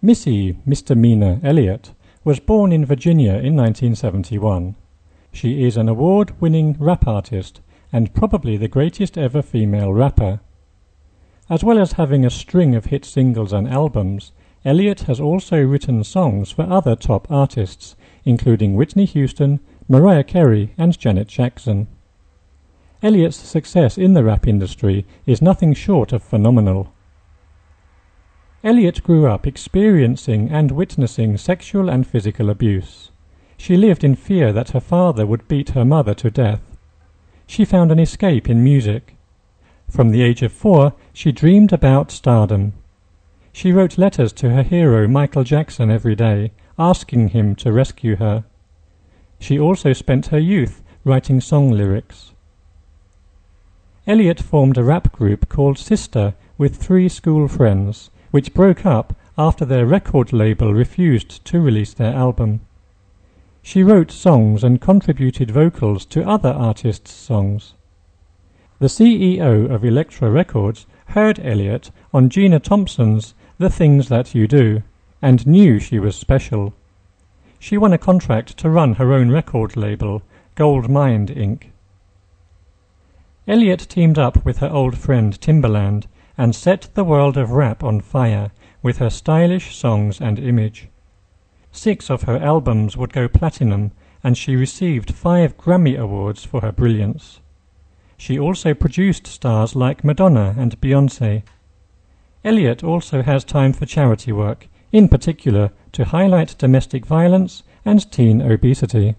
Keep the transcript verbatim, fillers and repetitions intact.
Missy Misdemeanor Elliott was born in Virginia in nineteen seventy-one. She is an award-winning rap artist and probably the greatest ever female rapper. As well as having a string of hit singles and albums, Elliott has also written songs for other top artists, including Whitney Houston, Mariah Carey, and Janet Jackson. Elliott's success in the rap industry is nothing short of phenomenal. Elliott grew up experiencing and witnessing sexual and physical abuse. She lived in fear that her father would beat her mother to death. She found an escape in music. From the age of four, she dreamed about stardom. She wrote letters to her hero Michael Jackson every day, asking him to rescue her. She also spent her youth writing song lyrics. Elliott formed a rap group called Sister with three school friends, which broke up after their record label refused to release their album. She wrote songs and contributed vocals to other artists' songs. The C E O of Elektra Records heard Elliott on Gina Thompson's The Things That You Do and knew she was special. She won a contract to run her own record label, Gold Mind Incorporated. Elliott teamed up with her old friend Timbaland and set the world of rap on fire with her stylish songs and image. Six of her albums would go platinum, and she received five Grammy Awards for her brilliance. She also produced stars like Madonna and Beyoncé. Elliott also has time for charity work, in particular to highlight domestic violence and teen obesity.